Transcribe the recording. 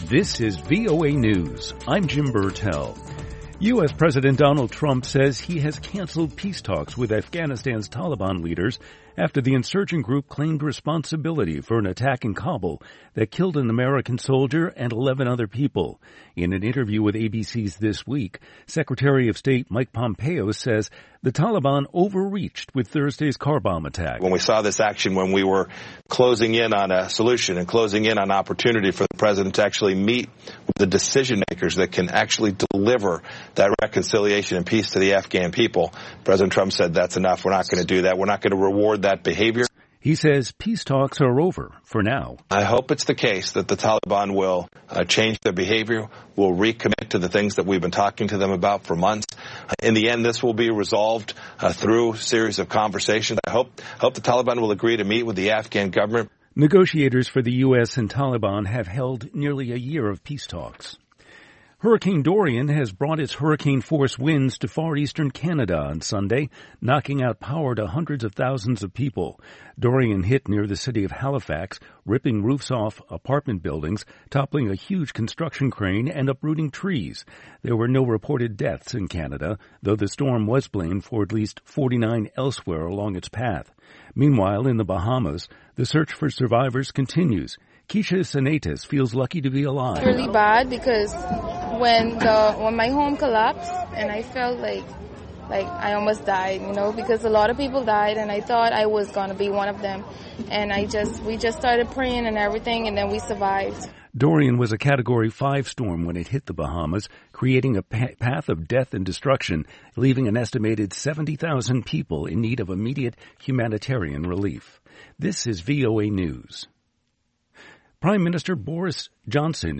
This is VOA News. I'm Jim Burtell. U.S. President Donald Trump says he has canceled peace talks with Afghanistan's Taliban leaders after the insurgent group claimed responsibility for an attack in Kabul that killed an American soldier and 11 other people. In an interview with ABC's This Week, Secretary of State Mike Pompeo says the Taliban overreached with Thursday's car bomb attack. When we saw this action, when we were closing in on a solution and closing in on opportunity for the president to actually meet with the decision makers that can actually deliver that reconciliation and peace to the Afghan people, President Trump said that's enough. We're not going to do that. We're not going to reward that behavior. He says peace talks are over for now. I hope it's the case that the Taliban will change their behavior, will recommit to the things that we've been talking to them about for months. In the end, this will be resolved through a series of conversations. I hope the Taliban will agree to meet with the Afghan government. Negotiators for the U.S. and Taliban have held nearly a year of peace talks. Hurricane Dorian has brought its hurricane-force winds to far eastern Canada on Sunday, knocking out power to hundreds of thousands of people. Dorian hit near the city of Halifax, ripping roofs off apartment buildings, toppling a huge construction crane, and uprooting trees. There were no reported deaths in Canada, though the storm was blamed for at least 49 elsewhere along its path. Meanwhile, in the Bahamas, the search for survivors continues. Keisha Sanatis feels lucky to be alive. It's really bad because when my home collapsed and I felt like I almost died, because a lot of people died and I thought I was going to be one of them. And we just started praying and everything, and then we survived. Dorian was a Category 5 storm when it hit the Bahamas, creating a path of death and destruction, leaving an estimated 70,000 people in need of immediate humanitarian relief. This is VOA News. Prime Minister Boris Johnson